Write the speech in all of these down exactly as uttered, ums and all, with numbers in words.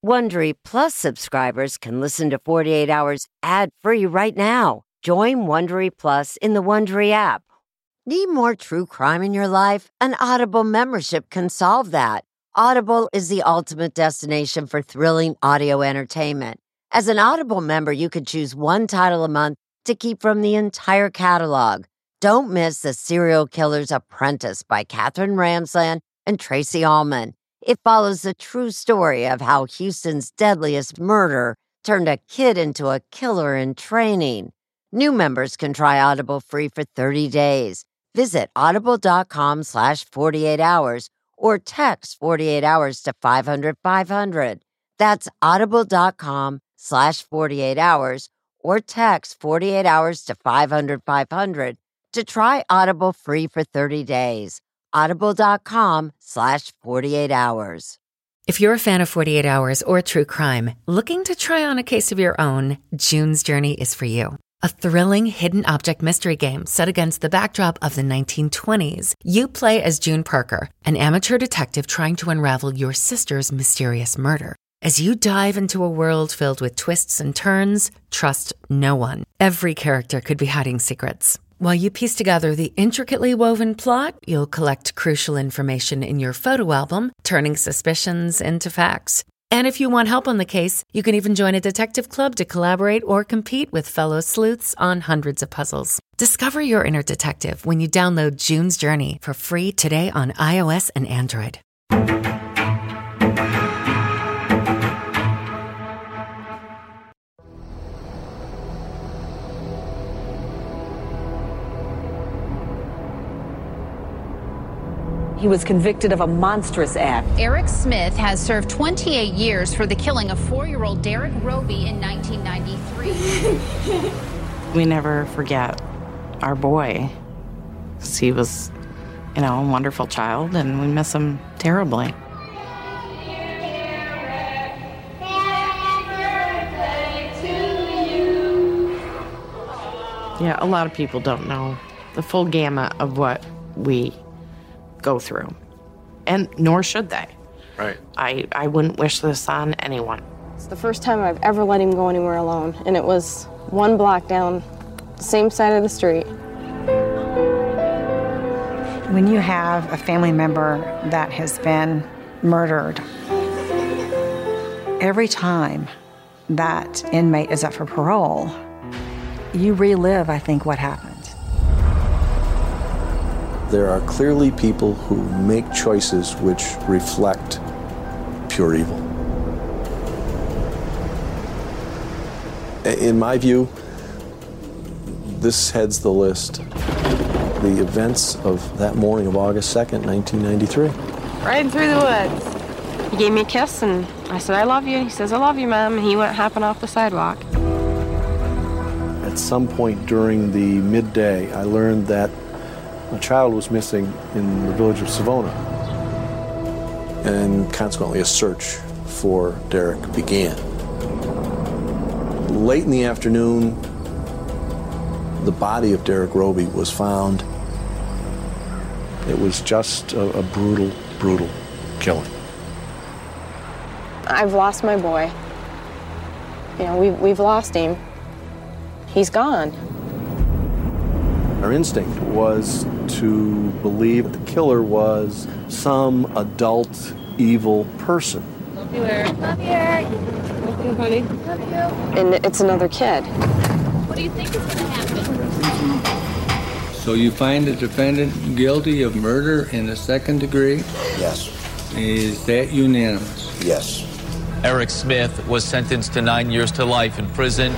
Wondery Plus subscribers can listen to forty-eight hours ad-free right now. Join Wondery Plus in the Wondery app. Need more true crime in your life? An Audible membership can solve that. Audible is the ultimate destination for thrilling audio entertainment. As an Audible member, you can choose one title a month to keep from the entire catalog. Don't miss The Serial Killer's Apprentice by Katherine Ramsland and Tracy Ullman. It follows the true story of how Houston's deadliest murder turned a kid into a killer in training. New members can try Audible free for thirty days. Visit audible.com slash 48 hours or text forty-eight hours to five hundred five hundred. That's audible.com slash 48 hours or text forty-eight hours to five hundred five hundred to try Audible free for thirty days. Audible.com slash 48 hours. If you're a fan of forty-eight hours or true crime, looking to try on a case of your own, June's Journey is for you. A thrilling hidden object mystery game set against the backdrop of the nineteen twenties. You play as June Parker, an amateur detective trying to unravel your sister's mysterious murder. As you dive into a world filled with twists and turns, trust no one. Every character could be hiding secrets. While you piece together the intricately woven plot, you'll collect crucial information in your photo album, turning suspicions into facts. And if you want help on the case, you can even join a detective club to collaborate or compete with fellow sleuths on hundreds of puzzles. Discover your inner detective when you download June's Journey for free today on iOS and Android. He was convicted of a monstrous act. Eric Smith has served twenty-eight years for the killing of four-year-old Derek Roby in nineteen ninety-three. We never forget our boy. He was, you know, a wonderful child, and we miss him terribly. Yeah, a lot of people don't know the full gamut of what we go through, and nor should they. Right. I, I wouldn't wish this on anyone. It's the first time I've ever let him go anywhere alone, and it was one block down, the same side of the street. When you have a family member that has been murdered, every time that inmate is up for parole, you relive, I think, what happened. There are clearly people who make choices which reflect pure evil. In my view, this heads the list. The events of that morning of August second, nineteen ninety-three. Riding through the woods. He gave me a kiss, and I said, I love you. He says, I love you, Mom. And he went hopping off the sidewalk. At some point during the midday, I learned that a child was missing in the village of Savona, and consequently a search for Derek began. Late in the afternoon, the body of Derek Roby was found. It was just a, a brutal, brutal killing. I've lost my boy. You know, we've, we've lost him. He's gone. Our instinct was to believe the killer was some adult, evil person. Love you, Eric. Love you, Eric. Love you, honey. Love you. And it's another kid. What do you think is going to happen? So you find the defendant guilty of murder in the second degree? Yes. Is that unanimous? Yes. Eric Smith was sentenced to nine years to life in prison.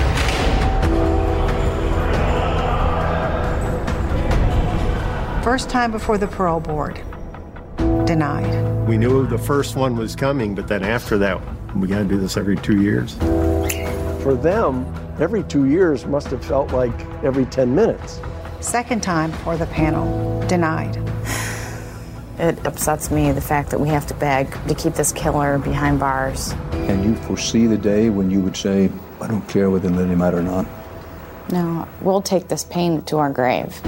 First time before the parole board. Denied. We knew the first one was coming, but then after that, we got to do this every two years. For them, every two years must have felt like every ten minutes. Second time before the panel. Denied. It upsets me, the fact that we have to beg to keep this killer behind bars. Can you foresee the day when you would say, I don't care whether they let him out or not? No, we'll take this pain to our grave.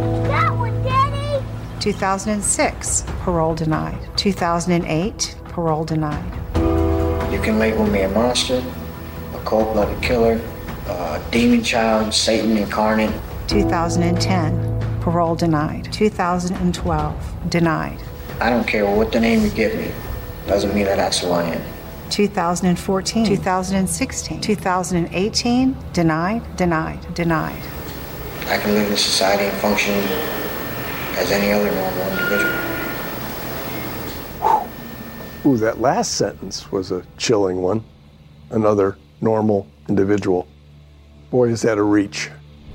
two thousand six, parole denied. two thousand eight, parole denied. You can label me a monster, a cold-blooded killer, a demon child, Satan incarnate. two thousand ten, parole denied. two thousand twelve, denied. I don't care what the name you give me. Doesn't mean that that's who I am. two thousand fourteen, two thousand sixteen, two thousand eighteen, denied, denied, denied. I can live in society and function as any other normal individual. Ooh, that last sentence was a chilling one. Another normal individual. Boy, is that a reach.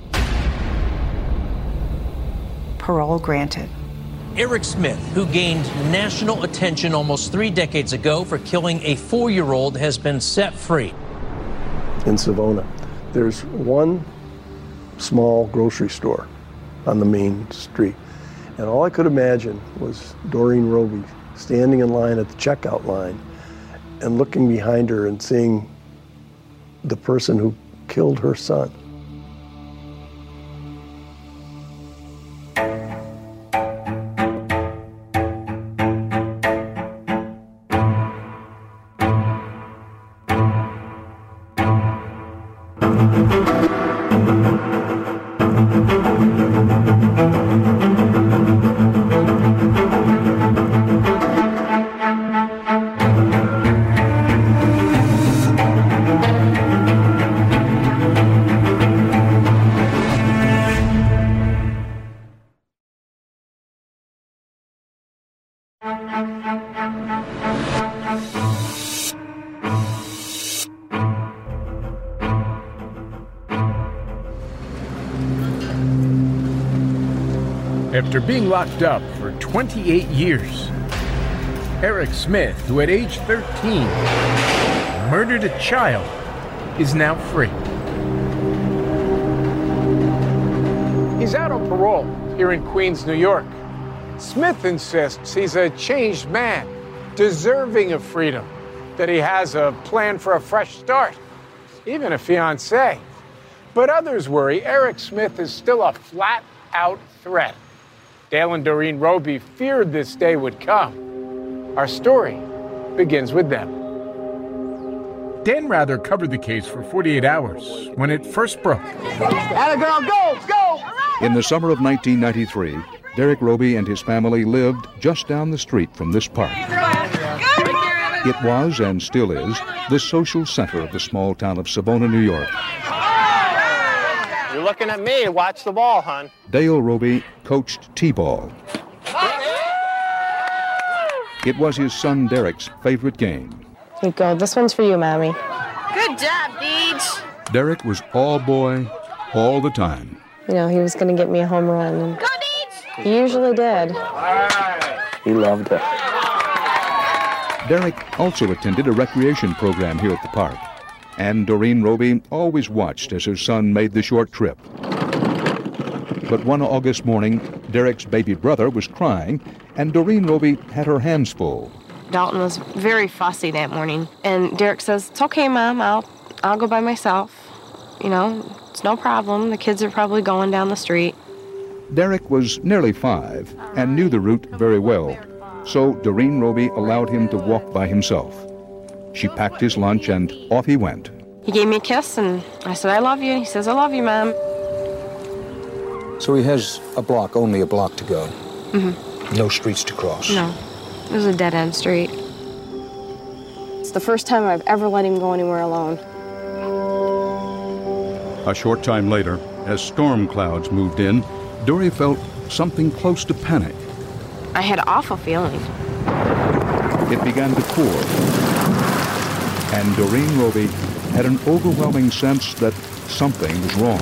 Parole granted. Eric Smith, who gained national attention almost three decades ago for killing a four-year-old, has been set free. In Savona, there's one small grocery store on the main street. And all I could imagine was Doreen Roby standing in line at the checkout line and looking behind her and seeing the person who killed her son. After being locked up for twenty-eight years, Eric Smith, who at age thirteen murdered a child, is now free. He's out on parole here in Queens, New York. Smith insists he's a changed man, deserving of freedom, that he has a plan for a fresh start, even a fiancée. But others worry Eric Smith is still a flat-out threat. Dale and Doreen Roby feared this day would come. Our story begins with them. Dan Rather covered the case for forty-eight hours when it first broke. Atta girl, go, go! In the summer of nineteen ninety-three, Derek Roby and his family lived just down the street from this park. It was, and still is, the social center of the small town of Savona, New York. You're looking at me. Watch the ball, hon. Dale Roby coached T-ball. It was his son Derek's favorite game. Here you go. This one's for you, Mommy. Good job, Deej. Derek was all boy, all the time. You know, he was going to get me a home run. Go, Deej! He usually did. He loved it. Derek also attended a recreation program here at the park. And Doreen Roby always watched as her son made the short trip. But one August morning, Derek's baby brother was crying, and Doreen Roby had her hands full. Dalton was very fussy that morning, and Derek says, "It's okay, Mom, I'll, I'll go by myself. You know, it's no problem. The kids are probably going down the street." Derek was nearly five and knew the route very well, so Doreen Roby allowed him to walk by himself. She packed his lunch, and off he went. He gave me a kiss, and I said, "I love you." He says, "I love you, Mom." So he has a block, only a block to go. Mm-hmm. No streets to cross. No, it was a dead-end street. It's the first time I've ever let him go anywhere alone. A short time later, as storm clouds moved in, Dory felt something close to panic. I had an awful feeling. It began to pour, and Doreen Roby had an overwhelming sense that something was wrong.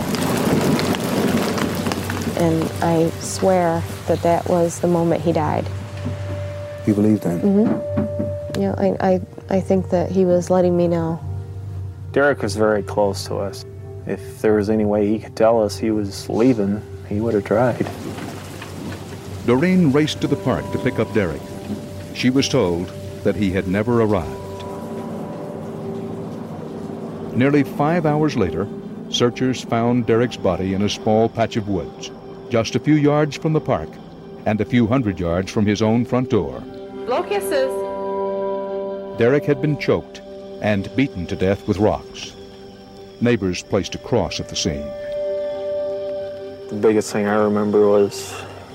And I swear that that was the moment he died. You believe that? Mm-hmm. Yeah, I, I, I think that he was letting me know. Derek was very close to us. If there was any way he could tell us he was leaving, he would have tried. Doreen raced to the park to pick up Derek. She was told that he had never arrived. Nearly five hours later, searchers found Derek's body in a small patch of woods, just a few yards from the park and a few hundred yards from his own front door. Blow kisses. Derek had been choked and beaten to death with rocks. Neighbors placed a cross at the scene. The biggest thing I remember was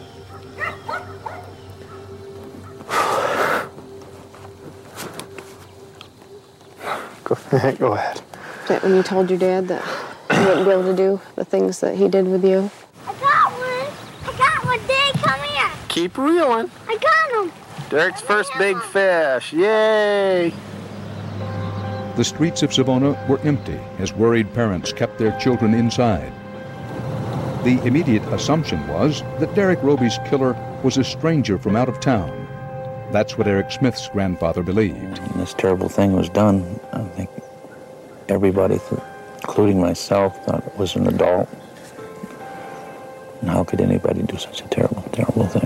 go, go ahead. When you told your dad that you wouldn't be able to do the things that he did with you. I got one. I got one. Dad, come here. Keep reeling. I got him. Derek's first big fish. Yay! The streets of Savona were empty as worried parents kept their children inside. The immediate assumption was that Derek Roby's killer was a stranger from out of town. That's what Eric Smith's grandfather believed. When this terrible thing was done, I think everybody, including myself, thought it was an adult. And how could anybody do such a terrible, terrible thing?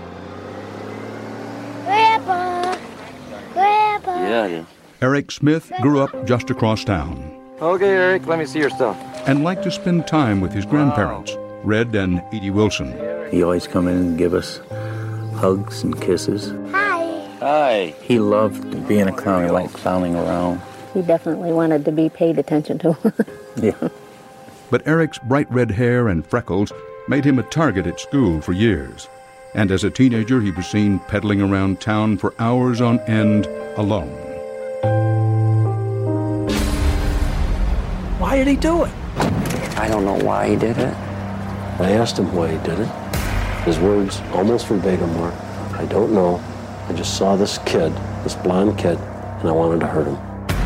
Grandpa! Grandpa! Yeah, yeah. Eric Smith grew up just across town. Okay, Eric, let me see your stuff. And liked to spend time with his grandparents, Red and Edie Wilson. He always come in and give us hugs and kisses. Hi. Hi. He loved being a clown. He liked clowning around. He definitely wanted to be paid attention to. Yeah. But Eric's bright red hair and freckles made him a target at school for years. And as a teenager, he was seen peddling around town for hours on end alone. Why did he do it? I don't know why he did it. I asked him why he did it. His words almost verbatim were, I don't know. I just saw this kid, this blonde kid, and I wanted to hurt him.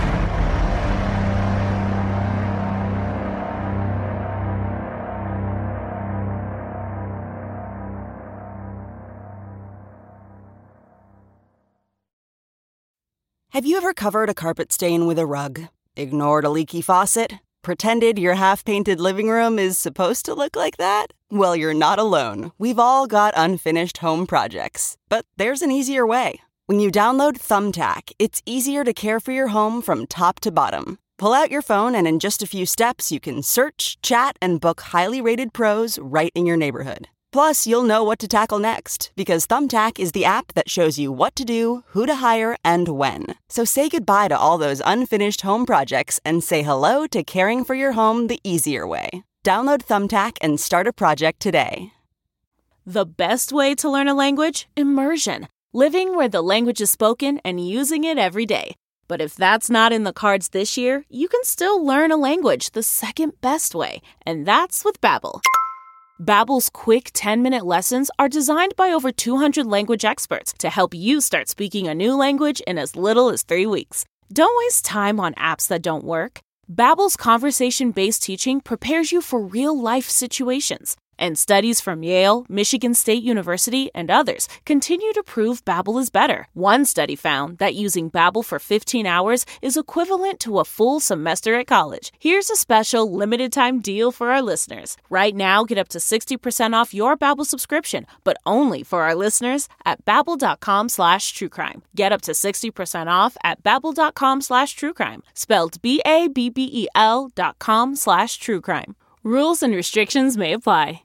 Have you ever covered a carpet stain with a rug? Ignored a leaky faucet? Pretended your half-painted living room is supposed to look like that? Well, you're not alone. We've all got unfinished home projects. But there's an easier way. When you download Thumbtack, it's easier to care for your home from top to bottom. Pull out your phone and in just a few steps, you can search, chat, and book highly rated pros right in your neighborhood. Plus, you'll know what to tackle next, because Thumbtack is the app that shows you what to do, who to hire, and when. So say goodbye to all those unfinished home projects and say hello to caring for your home the easier way. Download Thumbtack and start a project today. The best way to learn a language? Immersion. Living where the language is spoken and using it every day. But if that's not in the cards this year, you can still learn a language the second best way, and that's with Babbel. Babbel's quick ten-minute lessons are designed by over two hundred language experts to help you start speaking a new language in as little as three weeks. Don't waste time on apps that don't work. Babbel's conversation-based teaching prepares you for real-life situations. And studies from Yale, Michigan State University, and others continue to prove Babbel is better. One study found that using Babbel for fifteen hours is equivalent to a full semester at college. Here's a special limited-time deal for our listeners. Right now, get up to sixty percent off your Babbel subscription, but only for our listeners at babbel.com slash truecrime. Get up to sixty percent off at babbel.com slash truecrime. Spelled B A B B E L dot com slash truecrime. Rules and restrictions may apply.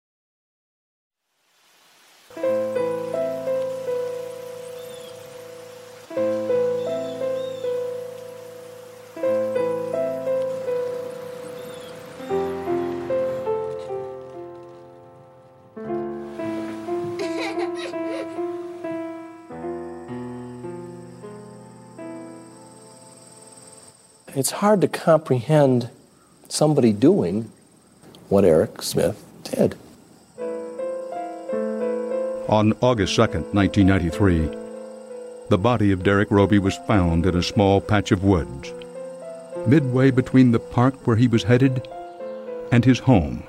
It's hard to comprehend somebody doing what Eric Smith did. On August second, nineteen ninety-three, the body of Derek Roby was found in a small patch of woods, midway between the park where he was headed and his home.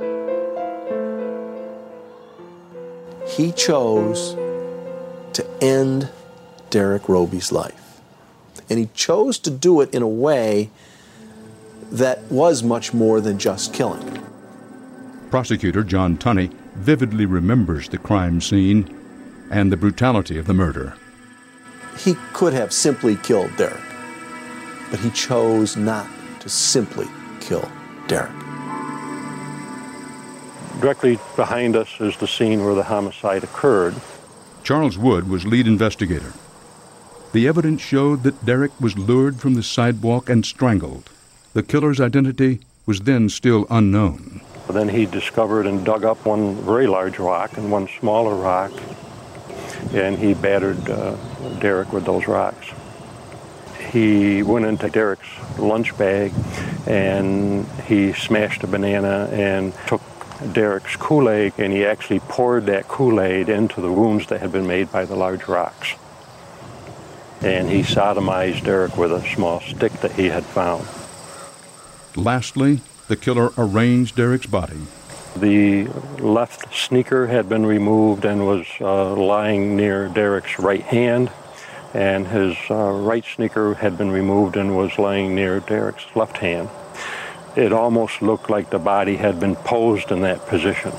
He chose to end Derek Roby's life. And he chose to do it in a way that was much more than just killing. Prosecutor John Tunney vividly remembers the crime scene and the brutality of the murder. He could have simply killed Derek, but he chose not to simply kill Derek. Directly behind us is the scene where the homicide occurred. Charles Wood was lead investigator. The evidence showed that Derek was lured from the sidewalk and strangled. The killer's identity was then still unknown. Then he discovered and dug up one very large rock and one smaller rock, and he battered uh, Derek with those rocks. He went into Derek's lunch bag and he smashed a banana and took Derek's Kool-Aid, and he actually poured that Kool-Aid into the wounds that had been made by the large rocks. And he sodomized Derek with a small stick that he had found. Lastly, the killer arranged Derek's body. The left sneaker had been removed and was uh, lying near Derek's right hand, and his uh, right sneaker had been removed and was lying near Derek's left hand. It almost looked like the body had been posed in that position.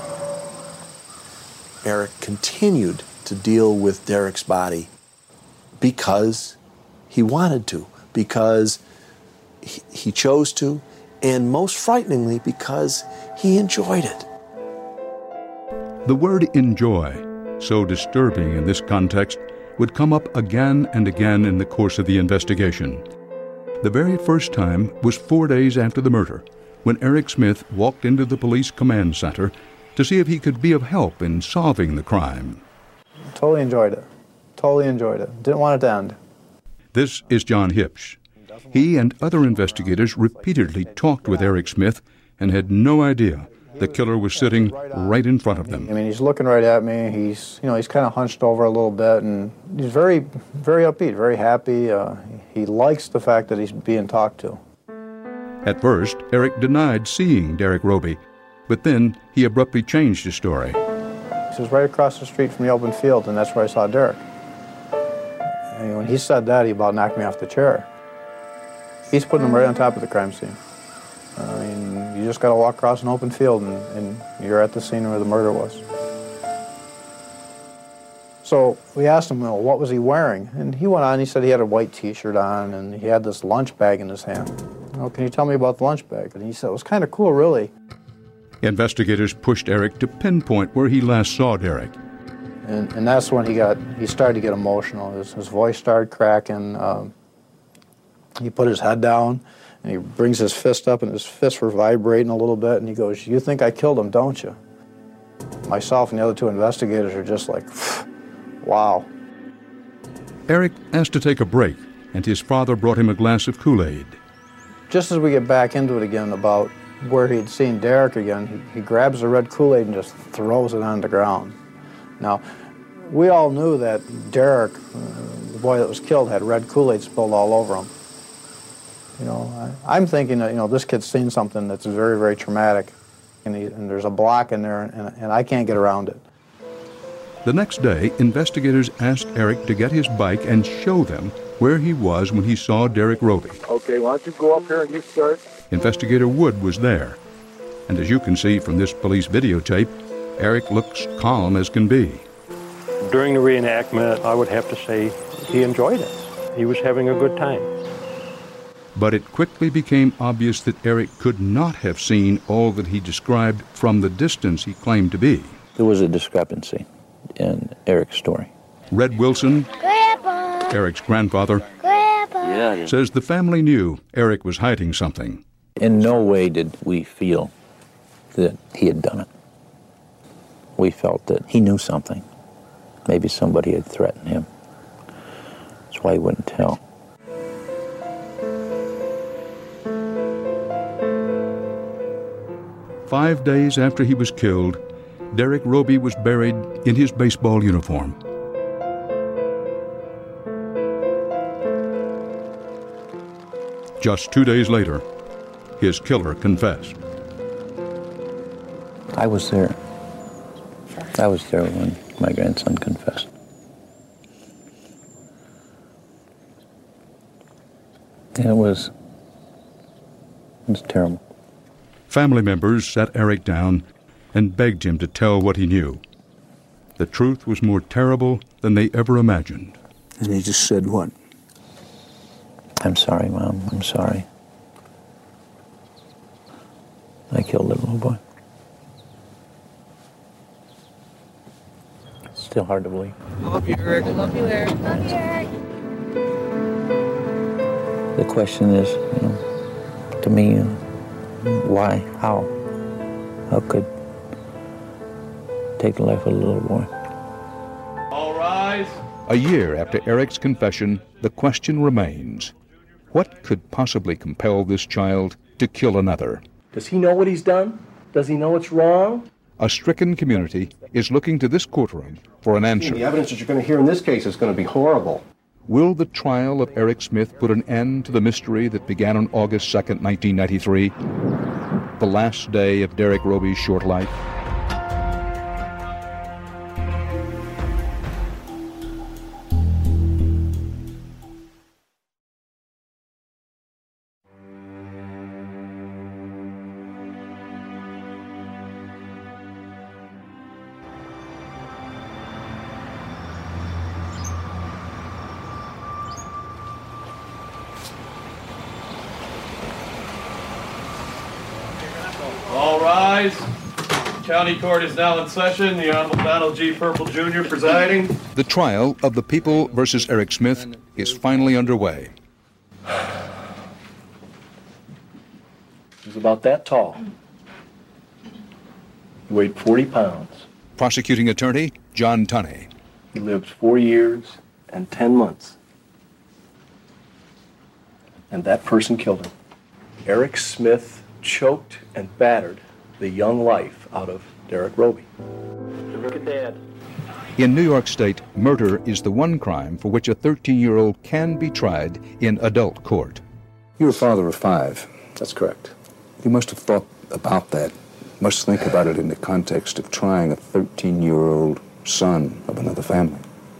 Eric continued to deal with Derek's body because he wanted to, because he, he chose to, and most frighteningly, because he enjoyed it. The word enjoy, so disturbing in this context, would come up again and again in the course of the investigation. The very first time was four days after the murder, when Eric Smith walked into the police command center to see if he could be of help in solving the crime. Totally enjoyed it. Totally enjoyed it. Didn't want it to end. This is John Hipsch. He and other investigators repeatedly talked with Eric Smith and had no idea the killer was sitting right in front of them. I mean, he's looking right at me. He's, you know, he's kind of hunched over a little bit, and he's very, very upbeat, very happy. Uh, he likes the fact that he's being talked to. At first, Eric denied seeing Derek Roby, but then he abruptly changed his story. He was right across the street from the open field, and that's where I saw Derek. And when he said that, he about knocked me off the chair. He's putting him right on top of the crime scene. I mean, you just got to walk across an open field and, and you're at the scene where the murder was. So we asked him, well, what was he wearing? And he went on, he said he had a white T-shirt on and he had this lunch bag in his hand. Oh, can you tell me about the lunch bag? And he said, it was kind of cool, really. Investigators pushed Eric to pinpoint where he last saw Derek. And, and that's when he got, he started to get emotional. His, his voice started cracking. Um, he put his head down. And he brings his fist up, and his fists were vibrating a little bit, and he goes, you think I killed him, don't you? Myself and the other two investigators are just like, wow. Eric asked to take a break, and his father brought him a glass of Kool-Aid. Just as we get back into it again about where he'd seen Derek again, he, he grabs the red Kool-Aid and just throws it on the ground. Now, we all knew that Derek, uh, the boy that was killed, had red Kool-Aid spilled all over him. You know, I, I'm thinking that, you know, this kid's seen something that's very, very traumatic, and, he, and there's a block in there, and, and I can't get around it. The next day, investigators asked Eric to get his bike and show them where he was when he saw Derek Roby. Okay, why don't you go up here and you start? Investigator Wood was there, and as you can see from this police videotape, Eric looks calm as can be. During the reenactment, I would have to say he enjoyed it. He was having a good time. But it quickly became obvious that Eric could not have seen all that he described from the distance he claimed to be. There was a discrepancy in Eric's story. Red Wilson, Grandpa. Eric's grandfather, Grandpa. Yeah. says the family knew Eric was hiding something. In no way did we feel that he had done it. We felt that he knew something. Maybe somebody had threatened him. That's why he wouldn't tell. Five days after he was killed, Derek Roby was buried in his baseball uniform. Just two days later, his killer confessed. I was there. I was there when my grandson confessed. And it was, it was terrible. Family members sat Eric down and begged him to tell what he knew. The truth was more terrible than they ever imagined. And he just said what? I'm sorry, Mom. I'm sorry. I killed that little boy. It's still hard to believe. Love you, Eric. Love you, Eric. Love you, Eric. the question is, you know, to me, uh, why, how, how could take the life of a little boy? All rise. A year after Eric's confession, the question remains, what could possibly compel this child to kill another? Does he know what he's done? Does he know it's wrong? A stricken community is looking to this courtroom for an answer. The evidence that you're going to hear in this case is going to be horrible. Will the trial of Eric Smith put an end to the mystery that began on August second, nineteen ninety-three, the last day of Derek Roby's short life? All rise. County Court is now in session. The Honorable Donald G. Purple Junior presiding. The trial of the People versus Eric Smith is finally underway. He was about that tall. He weighed forty pounds. Prosecuting attorney, John Tunney. He lived four years and ten months. And that person killed him. Eric Smith choked and battered the young life out of Derek Roby. Look at Dad. In New York State, murder is the one crime for which a thirteen-year-old can be tried in adult court. You're a father of five. That's correct. You must have thought about that. Must think about it in the context of trying a thirteen-year-old son of another family.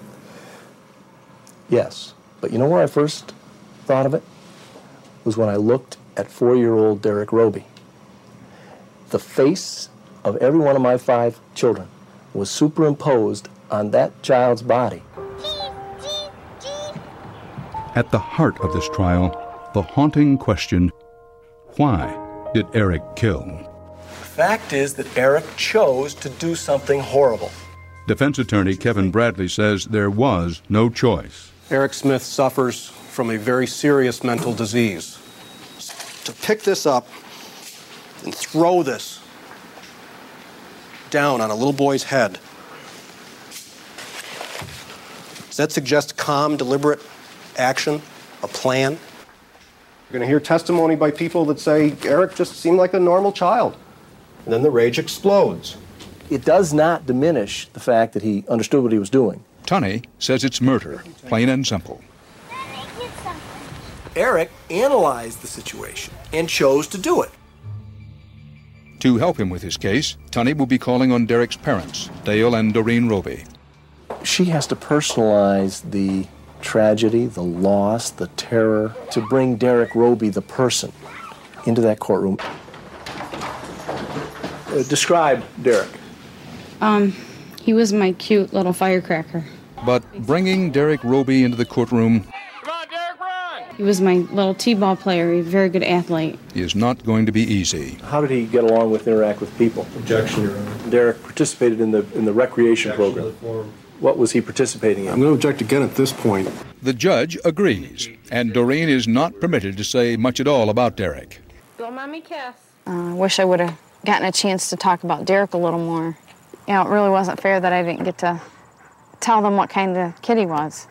Yes, but you know where I first thought of it? Was when I looked at four-year-old Derek Roby. The face of every one of my five children was superimposed on that child's body. At the heart of this trial, the haunting question, why did Eric kill? The fact is that Eric chose to do something horrible. Defense attorney Kevin Bradley says there was no choice. Eric Smith suffers from a very serious mental disease. To pick this up and throw this down on a little boy's head, does that suggest calm, deliberate action, a plan? You're going to hear testimony by people that say Eric just seemed like a normal child. And then the rage explodes. It does not diminish the fact that he understood what he was doing. Tunney says it's murder, plain and simple. Eric analyzed the situation and chose to do it. To help him with his case, Tunney will be calling on Derek's parents, Dale and Doreen Roby. She has to personalize the tragedy, the loss, the terror, to bring Derek Roby, the person, into that courtroom. Uh, describe Derek. Um, he was my cute little firecracker. But bringing Derek Roby into the courtroom He was my little t-ball player, a very good athlete. is not going to be easy. How did he get along with, interact with people? Objection, Your Honor. Derek participated in the in the recreation program. What was he participating in? I'm going to object again at this point. The judge agrees, and Doreen is not permitted to say much at all about Derek. Blow mommy kiss. I uh, wish I would have gotten a chance to talk about Derek a little more. You know, it really wasn't fair that I didn't get to tell them what kind of kid he was.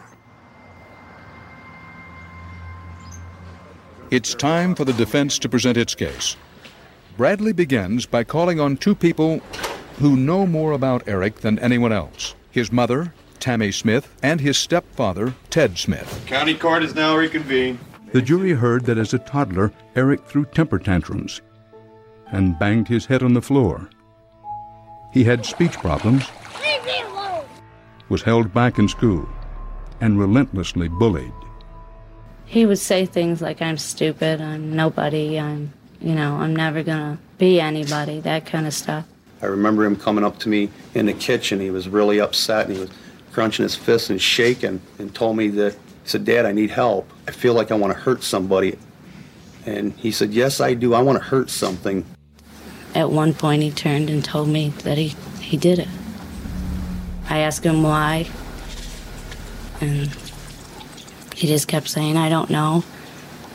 It's time for the defense to present its case. Bradley begins by calling on two people who know more about Eric than anyone else. His mother, Tammy Smith, and his stepfather, Ted Smith. County Court is now reconvened. The jury heard that as a toddler, Eric threw temper tantrums and banged his head on the floor. He had speech problems, Leave me alone. was held back in school, and relentlessly bullied. He would say things like, I'm stupid, I'm nobody, I'm, you know, I'm never gonna be anybody, that kind of stuff. I remember him coming up to me in the kitchen. He was really upset, and he was crunching his fists and shaking, and told me that, he said, Dad, I need help. I feel like I want to hurt somebody. And he said, yes, I do. I want to hurt something. At one point, he turned and told me that he, he did it. I asked him why, and he just kept saying, I don't know.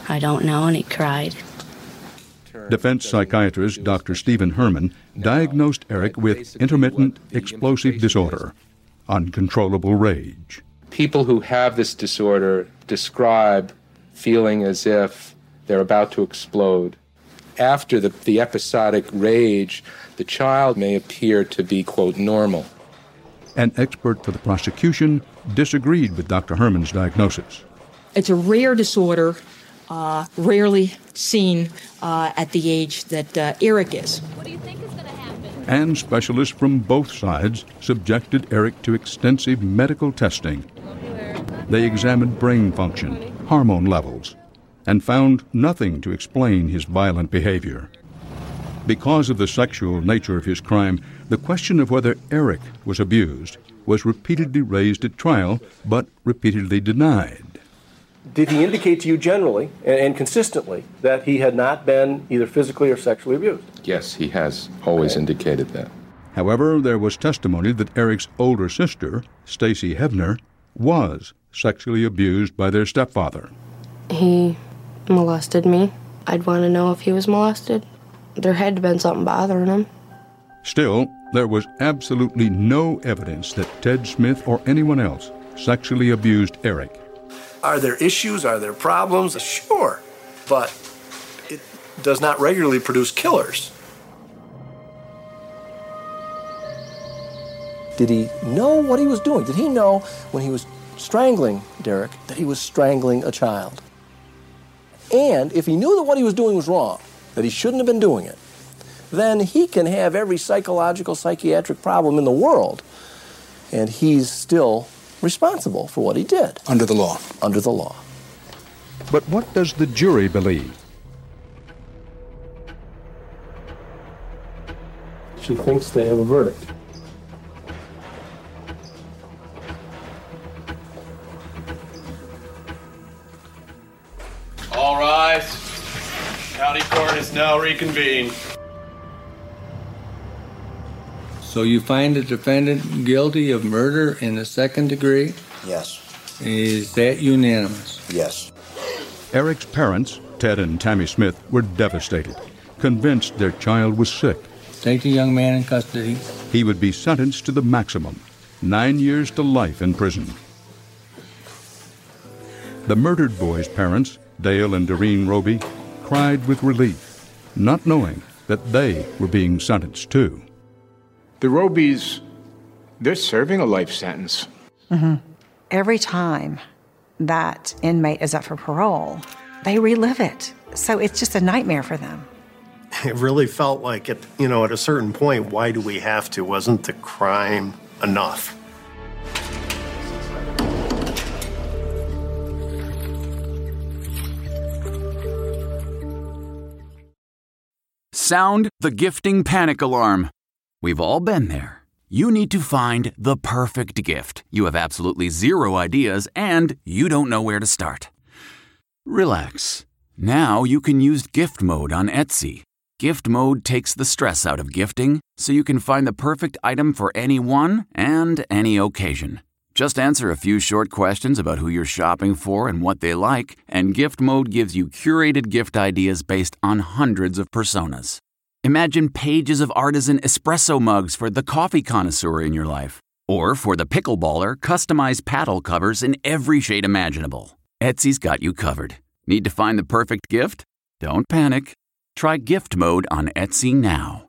I don't know, and he cried. Defense psychiatrist Doctor Stephen Herman diagnosed Eric with intermittent explosive disorder, uncontrollable rage. People who have this disorder describe feeling as if they're about to explode. After the, the episodic rage, the child may appear to be, quote, normal. An expert for the prosecution disagreed with Doctor Herman's diagnosis. It's a rare disorder, uh, rarely seen uh, at the age that uh, Eric is. What do you think is going to happen? And specialists from both sides subjected Eric to extensive medical testing. They examined brain function, hormone levels, and found nothing to explain his violent behavior. Because of the sexual nature of his crime, the question of whether Eric was abused was repeatedly raised at trial, but repeatedly denied. Did he indicate to you generally and, and consistently that he had not been either physically or sexually abused? Yes, he has always okay. indicated that. However, there was testimony that Eric's older sister, Stacy Hebner, was sexually abused by their stepfather. He molested me. I'd want to know if he was molested. There had to have been something bothering him. Still, there was absolutely no evidence that Ted Smith or anyone else sexually abused Eric. Are there issues? Are there problems? Sure, but it does not regularly produce killers. Did he know what he was doing? Did he know when he was strangling Derek that he was strangling a child? And if he knew that what he was doing was wrong, that he shouldn't have been doing it, then he can have every psychological, psychiatric problem in the world, and he's still responsible for what he did. Under the law. Under the law. But what does the jury believe? She thinks they have a verdict. All rise. County court is now reconvened. So you find the defendant guilty of murder in the second degree? Yes. Is that unanimous? Yes. Eric's parents, Ted and Tammy Smith, were devastated, convinced their child was sick. Take the young man in custody. He would be sentenced to the maximum, nine years to life in prison. The murdered boy's parents, Dale and Doreen Roby, cried with relief, not knowing that they were being sentenced too. The Robys, they're serving a life sentence. Mm-hmm. Every time that inmate is up for parole, they relive it. So it's just a nightmare for them. It really felt like, it, you know, at a certain point, why do we have to? Wasn't the crime enough? Sound the gifting panic alarm. We've all been there. You need to find the perfect gift. You have absolutely zero ideas and you don't know where to start. Relax. Now you can use gift mode on Etsy. Gift mode takes the stress out of gifting so you can find the perfect item for anyone and any occasion. Just answer a few short questions about who you're shopping for and what they like, and gift mode gives you curated gift ideas based on hundreds of personas. Imagine pages of artisan espresso mugs for the coffee connoisseur in your life. Or for the pickleballer, customized paddle covers in every shade imaginable. Etsy's got you covered. Need to find the perfect gift? Don't panic. Try gift mode on Etsy now.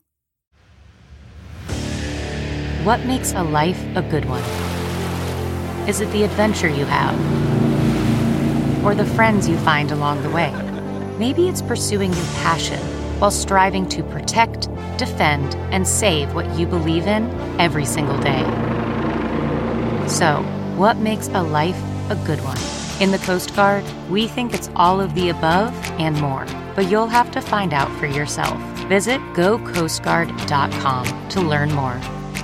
What makes a life a good one? Is it the adventure you have? Or the friends you find along the way? Maybe it's pursuing your passion while striving to protect, defend, and save what you believe in every single day. So, what makes a life a good one? In the Coast Guard, we think it's all of the above and more, but you'll have to find out for yourself. Visit go coast guard dot com to learn more.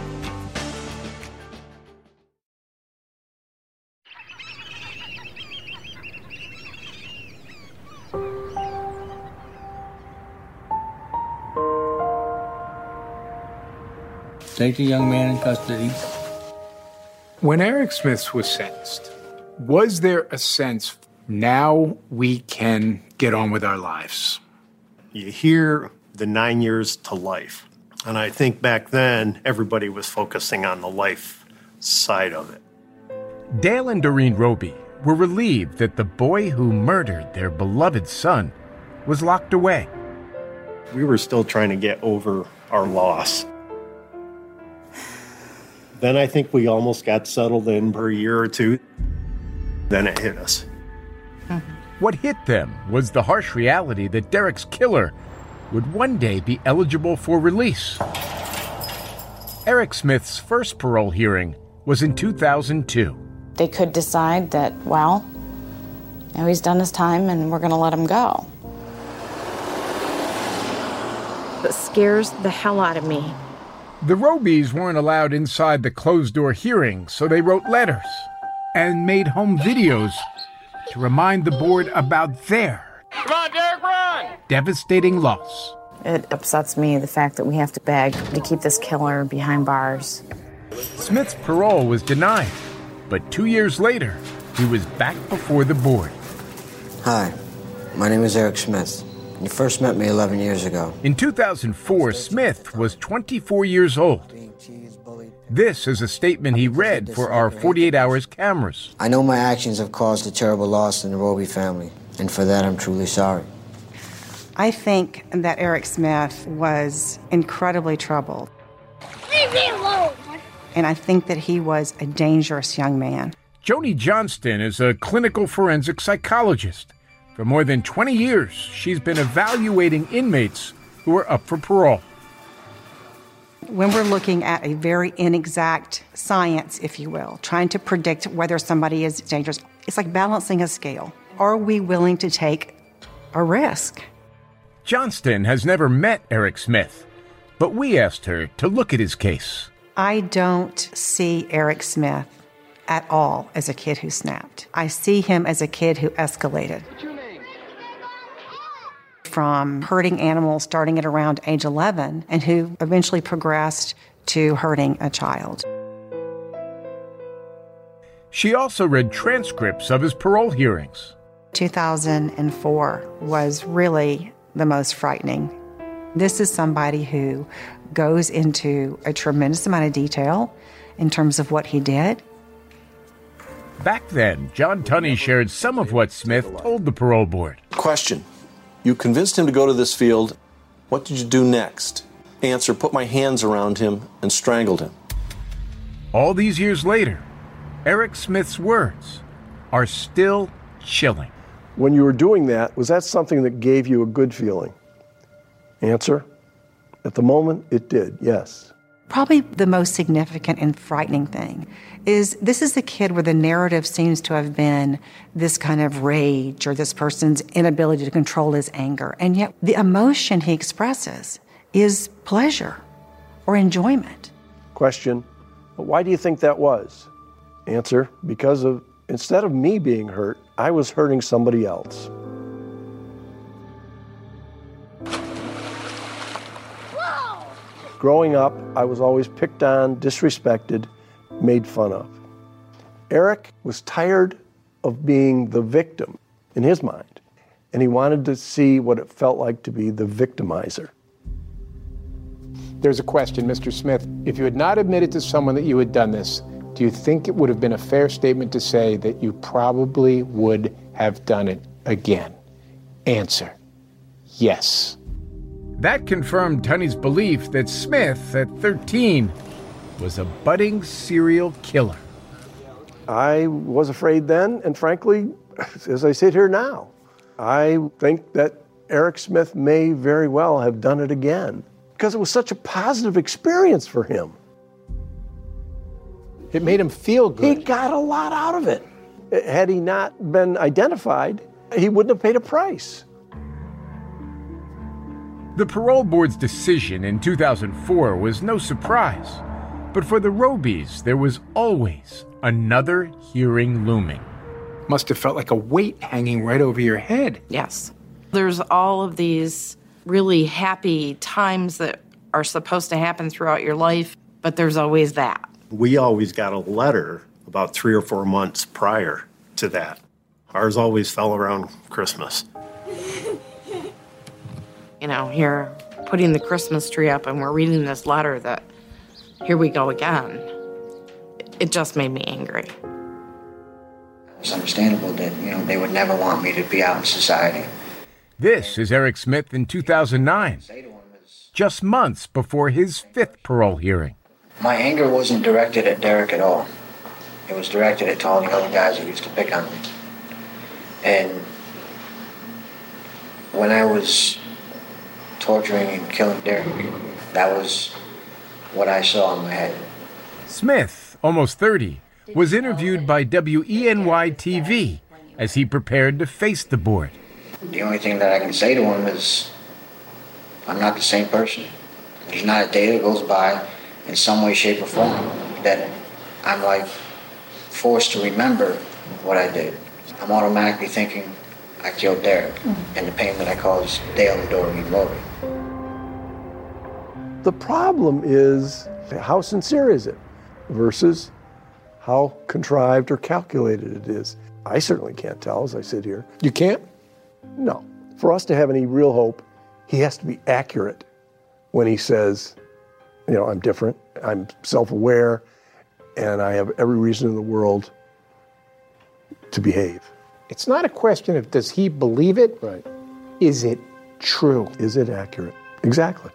Take the young man in custody. When Eric Smith was sentenced, was there a sense now we can get on with our lives. You hear the nine years to life. And I think back then, everybody was focusing on the life side of it. Dale and Doreen Roby were relieved that the boy who murdered their beloved son was locked away. We were still trying to get over our loss. Then I think we almost got settled in for a year or two. Then it hit us. What hit them was the harsh reality that Derek's killer would one day be eligible for release. Eric Smith's first parole hearing was in two thousand two. They could decide that, well, now he's done his time and we're going to let him go. It scares the hell out of me. The Robys weren't allowed inside the closed-door hearing, so they wrote letters and made home videos to remind the board about their Come on, Derek, run! devastating loss. It upsets me, the fact that we have to beg to keep this killer behind bars. Smith's parole was denied, but two years later, he was back before the board. Hi, my name is Eric Smith. You first met me eleven years ago. In two thousand four, Smith was twenty-four years old. This is a statement he read for our forty-eight hours cameras. I know my actions have caused a terrible loss in the Roby family, and for that I'm truly sorry. I think that Eric Smith was incredibly troubled. Leave me alone! And I think that he was a dangerous young man. Joni Johnston is a clinical forensic psychologist. For more than twenty years, she's been evaluating inmates who are up for parole. When we're looking at a very inexact science, if you will, trying to predict whether somebody is dangerous, it's like balancing a scale. Are we willing to take a risk? Johnston has never met Eric Smith, but we asked her to look at his case. I don't see Eric Smith at all as a kid who snapped. I see him as a kid who escalated. From hurting animals starting at around age eleven and who eventually progressed to hurting a child. She also read transcripts of his parole hearings. two thousand four was really the most frightening. This is somebody who goes into a tremendous amount of detail in terms of what he did. Back then, John Tunney shared some of what Smith told the parole board. Question. You convinced him to go to this field. What did you do next? Answer, put my hands around him and strangled him. All these years later, Eric Smith's words are still chilling. When you were doing that, was that something that gave you a good feeling? Answer, at the moment, it did, yes. Probably the most significant and frightening thing is this is the kid where the narrative seems to have been this kind of rage or this person's inability to control his anger. And yet the emotion he expresses is pleasure or enjoyment. Question, why do you think that was? Answer, because of, instead of me being hurt, I was hurting somebody else. Growing up, I was always picked on, disrespected, made fun of. Eric was tired of being the victim in his mind, and he wanted to see what it felt like to be the victimizer. There's a question, Mister Smith. If you had not admitted to someone that you had done this, do you think it would have been a fair statement to say that you probably would have done it again? Answer, yes. That confirmed Tunney's belief that Smith, at thirteen, was a budding serial killer. I was afraid then, and frankly, as I sit here now, I think that Eric Smith may very well have done it again because it was such a positive experience for him. It made him feel good. He got a lot out of it. Had he not been identified, he wouldn't have paid a price. The parole board's decision in two thousand four was no surprise, but for the Robys, there was always another hearing looming. Must have felt like a weight hanging right over your head. Yes. There's all of these really happy times that are supposed to happen throughout your life, but there's always that. We always got a letter about three or four months prior to that. Ours always fell around Christmas. You know, here, putting the Christmas tree up and we're reading this letter that, here we go again. It just made me angry. It's understandable that, you know, they would never want me to be out in society. This is Eric Smith in two thousand nine, just months before his fifth parole hearing. My anger wasn't directed at Derek at all. It was directed at all the other guys that used to pick on me. And when I was torturing and killing Derek, that was what I saw in my head. Smith, almost thirty, was interviewed by W E N Y T V as he prepared to face the board. The only thing that I can say to him is, I'm not the same person. There's not a day that goes by in some way, shape, or form that I'm like forced to remember what I did. I'm automatically thinking I killed Derek mm-hmm. and the pain that I caused Dale and Doreen Roby. The problem is, how sincere is it versus how contrived or calculated it is. I certainly can't tell as I sit here. You can't? No. For us to have any real hope, he has to be accurate when he says, you know, I'm different, I'm self-aware, and I have every reason in the world to behave. It's not a question of does he believe it? Right. Is it true? Is it accurate? Exactly.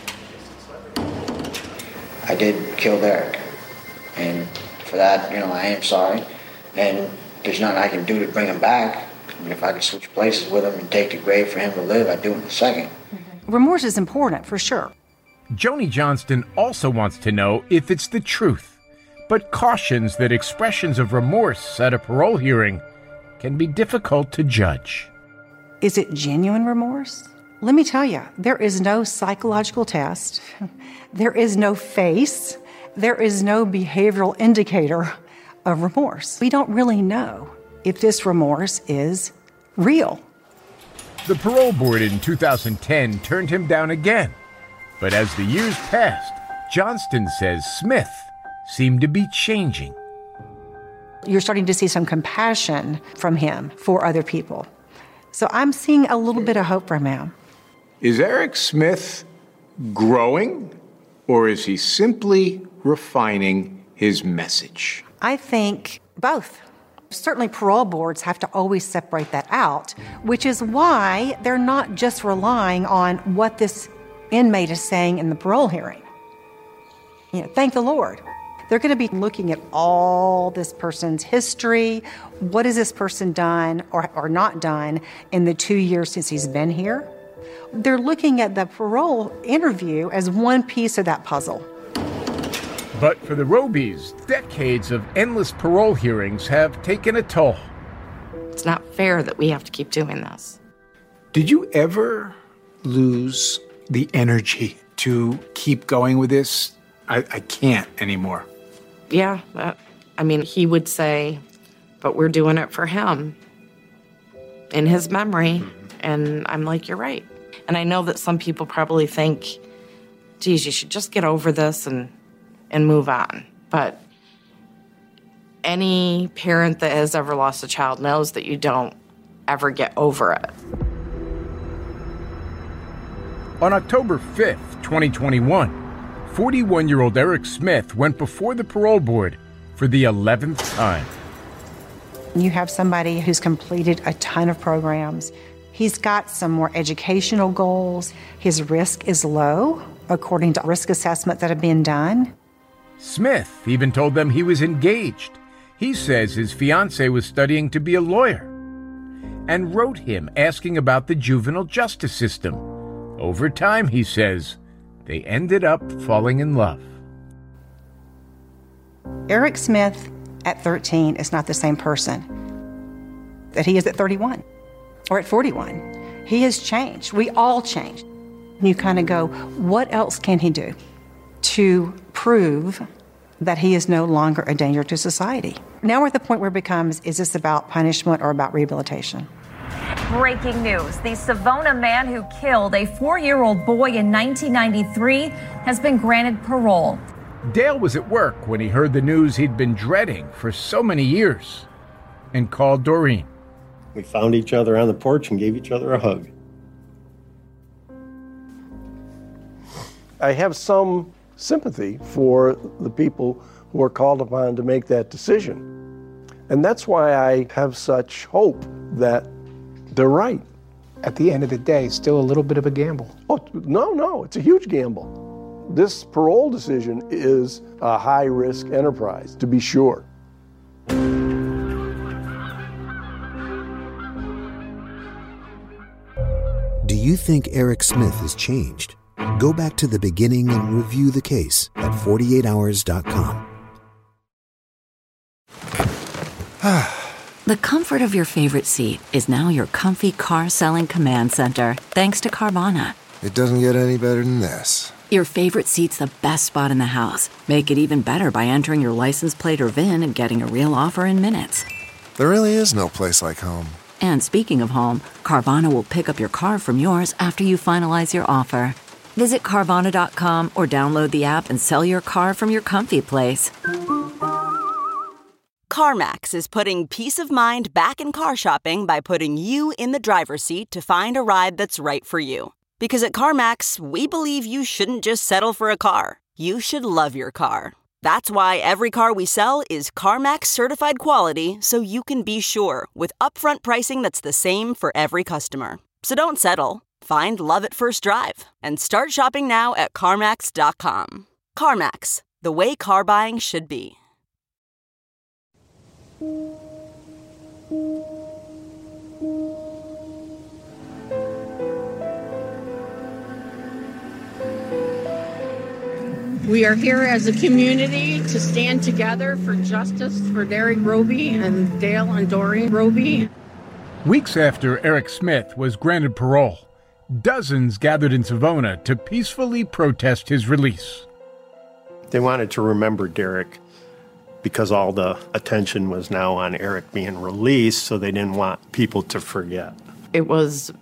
I did kill Derek, and for that, you know, I am sorry, and there's nothing I can do to bring him back. I mean, if I could switch places with him and take the grave for him to live, I'd do it in a second. Remorse is important, for sure. Joni Johnston also wants to know if it's the truth, but cautions that expressions of remorse at a parole hearing can be difficult to judge. Is it genuine remorse? Let me tell you, there is no psychological test. There is no face. There is no behavioral indicator of remorse. We don't really know if this remorse is real. The parole board in two thousand ten turned him down again. But as the years passed, Johnston says Smith seemed to be changing. You're starting to see some compassion from him for other people. So I'm seeing a little bit of hope from him. Is Eric Smith growing, or is he simply refining his message? I think both. Certainly parole boards have to always separate that out, which is why they're not just relying on what this inmate is saying in the parole hearing. You know, thank the Lord. They're going to be looking at all this person's history. What has this person done or, or not done in the two years since he's been here? They're looking at the parole interview as one piece of that puzzle. But for the Robys, decades of endless parole hearings have taken a toll. It's not fair that we have to keep doing this. Did you ever lose the energy to keep going with this? I, I can't anymore. Yeah, but, I mean, he would say, but we're doing it for him, in his memory. Mm-hmm. And I'm like, you're right. And I know that some people probably think, geez, you should just get over this and, and move on. But any parent that has ever lost a child knows that you don't ever get over it. On October fifth, twenty twenty-one, forty-one-year-old Eric Smith went before the parole board for the eleventh time. You have somebody who's completed a ton of programs. He's got some more educational goals. His risk is low, according to risk assessment that have been done. Smith even told them he was engaged. He says his fiancée was studying to be a lawyer and wrote him asking about the juvenile justice system. Over time, he says, they ended up falling in love. Eric Smith at thirteen is not the same person that he is at thirty-one or at forty-one. He has changed. We all changed. You kind of go, what else can he do to prove that he is no longer a danger to society? Now we're at the point where it becomes, is this about punishment or about rehabilitation? Breaking news. The Savona man who killed a four-year-old boy in nineteen ninety-three has been granted parole. Dale was at work when he heard the news he'd been dreading for so many years and called Doreen. We found each other on the porch and gave each other a hug. I have some sympathy for the people who are called upon to make that decision. And that's why I have such hope that they're right. At the end of the day, still a little bit of a gamble. Oh, no, no, it's a huge gamble. This parole decision is a high-risk enterprise, to be sure. Do you think Eric Smith has changed? Go back to the beginning and review the case at forty-eight hours dot com. The comfort of your favorite seat is now your comfy car selling command center, thanks to Carvana. It doesn't get any better than this. Your favorite seat's the best spot in the house. Make it even better by entering your license plate or V I N and getting a real offer in minutes. There really is no place like home. And speaking of home, Carvana will pick up your car from yours after you finalize your offer. Visit Carvana dot com or download the app and sell your car from your comfy place. CarMax is putting peace of mind back in car shopping by putting you in the driver's seat to find a ride that's right for you. Because at CarMax, we believe you shouldn't just settle for a car. You should love your car. That's why every car we sell is CarMax certified quality, so you can be sure with upfront pricing that's the same for every customer. So don't settle. Find love at first drive and start shopping now at CarMax dot com. CarMax, the way car buying should be. We are here as a community to stand together for justice for Derek Roby and Dale and Doreen Roby. Weeks after Eric Smith was granted parole, dozens gathered in Savona to peacefully protest his release. They wanted to remember Derek because all the attention was now on Eric being released, so they didn't want people to forget. It was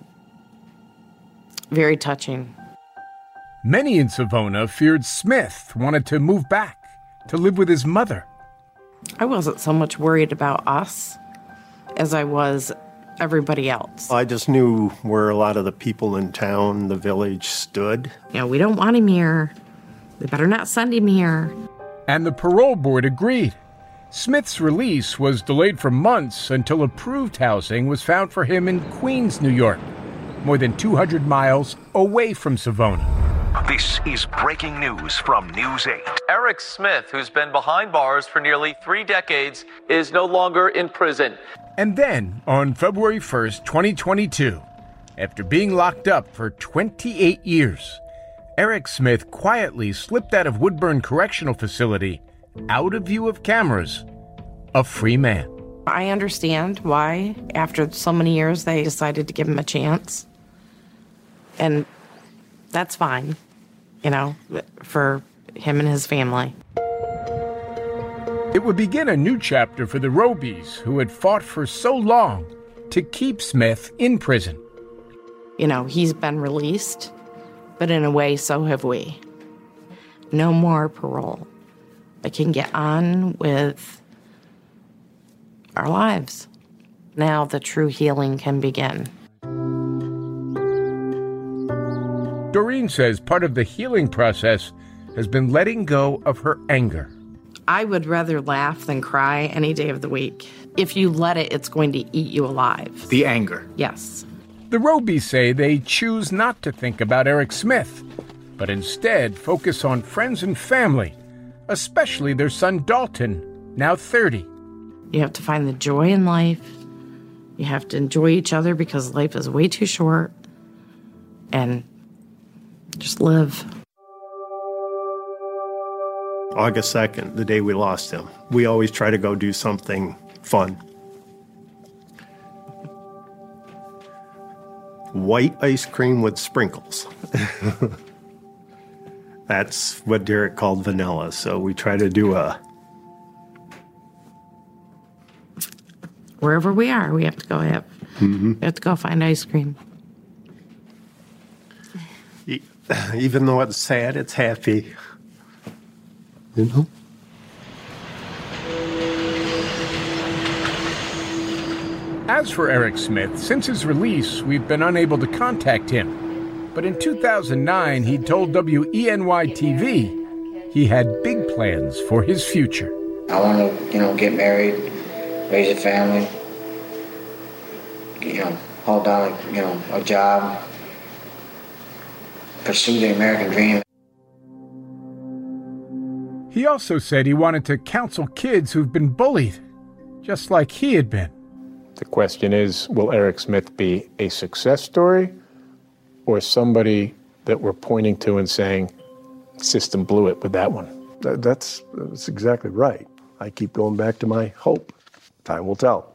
very touching. Many in Savona feared Smith wanted to move back to live with his mother. I wasn't so much worried about us as I was everybody else. I just knew where a lot of the people in town, the village, stood. You know, we don't want him here. They better not send him here. And the parole board agreed. Smith's release was delayed for months until approved housing was found for him in Queens, New York, more than two hundred miles away from Savona. This is breaking news from News eight. Eric Smith, who's been behind bars for nearly three decades, is no longer in prison. And then, on February first, twenty twenty-two, after being locked up for twenty-eight years, Eric Smith quietly slipped out of Woodburn Correctional Facility, out of view of cameras, a free man. I understand why, after so many years, they decided to give him a chance. And that's fine, you know, for him and his family. It would begin a new chapter for the Robys, who had fought for so long to keep Smith in prison. You know, he's been released, but in a way, so have we. No more parole. I can get on with our lives. Now the true healing can begin. Doreen says part of the healing process has been letting go of her anger. I would rather laugh than cry any day of the week. If you let it, it's going to eat you alive. The anger. Yes. The Robys say they choose not to think about Eric Smith, but instead focus on friends and family, especially their son Dalton, now thirty. You have to find the joy in life. You have to enjoy each other because life is way too short. And just live. August second, the day we lost him, we always try to go do something fun. White ice cream with sprinkles. That's what Derek called vanilla, so we try to do a... Wherever we are, we have to go have, mm-hmm. we have to go find ice cream. Even though it's sad, it's happy. You know? As for Eric Smith, since his release, we've been unable to contact him. But in two thousand nine, he told W E N Y T V he had big plans for his future. I want to, you know, get married, raise a family, you know, hold down, a, you know, a job, pursue the American dream. He also said he wanted to counsel kids who've been bullied, just like he had been. The question is, will Eric Smith be a success story or somebody that we're pointing to and saying, system blew it with that one? That, that's, that's exactly right. I keep going back to my hope. Time will tell.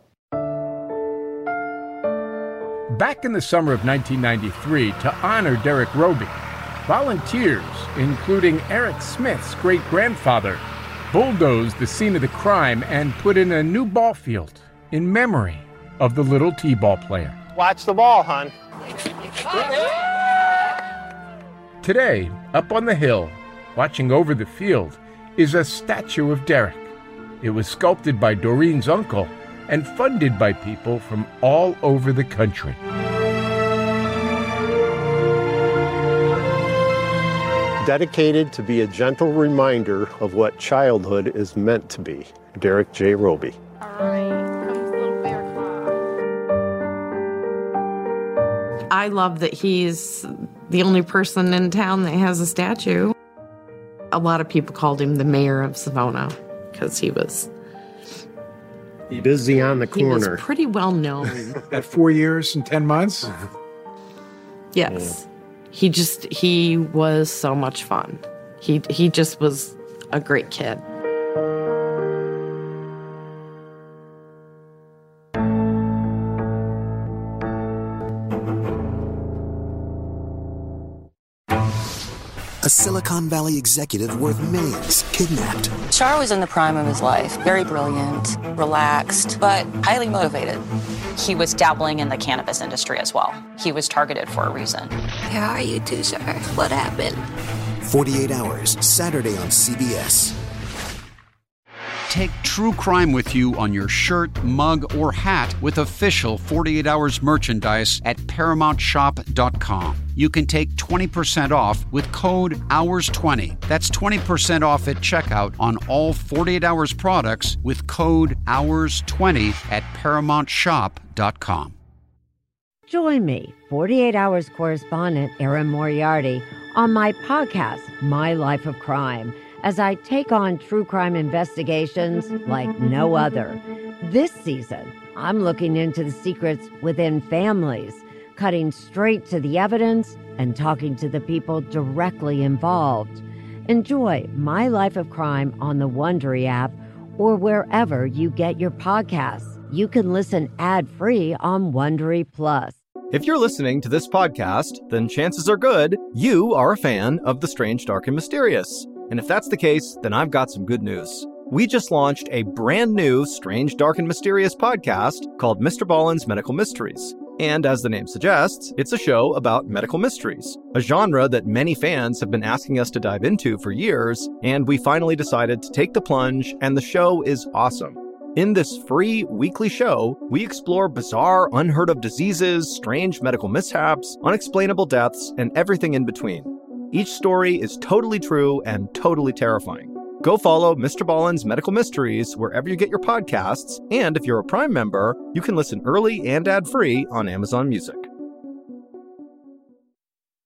Back in the summer of nineteen ninety-three, to honor Derek Roby, volunteers, including Eric Smith's great-grandfather, bulldozed the scene of the crime and put in a new ball field in memory of the little T-ball player. Watch the ball, hon. Today, up on the hill, watching over the field, is a statue of Derek. It was sculpted by Doreen's uncle and funded by people from all over the country. Dedicated to be a gentle reminder of what childhood is meant to be. Derek J. Roby. All right, comes little bear claw. I love that he's the only person in town that has a statue. A lot of people called him the mayor of Savona because he was busy on the he corner. was pretty well known. At four years and ten months? Yes. Yeah. He just, he was so much fun. He he just was a great kid. A Silicon Valley executive worth millions kidnapped. Shar was in the prime of his life. Very brilliant, relaxed, but highly motivated. He was dabbling in the cannabis industry as well. He was targeted for a reason. How are you two, sir? What happened? forty-eight hours, Saturday on C B S. Take true crime with you on your shirt, mug, or hat with official forty-eight hours merchandise at paramount shop dot com. You can take twenty percent off with code hours twenty. That's twenty percent off at checkout on all forty-eight hours products with code hours twenty at paramount shop dot com. Join me, forty-eight hours correspondent Erin Moriarty, on my podcast, My Life of Crime, as I take on true crime investigations like no other. This season, I'm looking into the secrets within families, cutting straight to the evidence and talking to the people directly involved. Enjoy My Life of Crime on the Wondery app or wherever you get your podcasts. You can listen ad-free on Wondery Plus. If you're listening to this podcast, then chances are good you are a fan of The Strange, Dark, and Mysterious. And if that's the case, then I've got some good news. We just launched a brand new Strange, Dark, and Mysterious podcast called Mister Ballen's Medical Mysteries. And as the name suggests, it's a show about medical mysteries, a genre that many fans have been asking us to dive into for years, and we finally decided to take the plunge, and the show is awesome. In this free weekly show, we explore bizarre, unheard of diseases, strange medical mishaps, unexplainable deaths, and everything in between. Each story is totally true and totally terrifying. Go follow Mister Ballen's Medical Mysteries wherever you get your podcasts, and if you're a Prime member, you can listen early and ad-free on Amazon Music.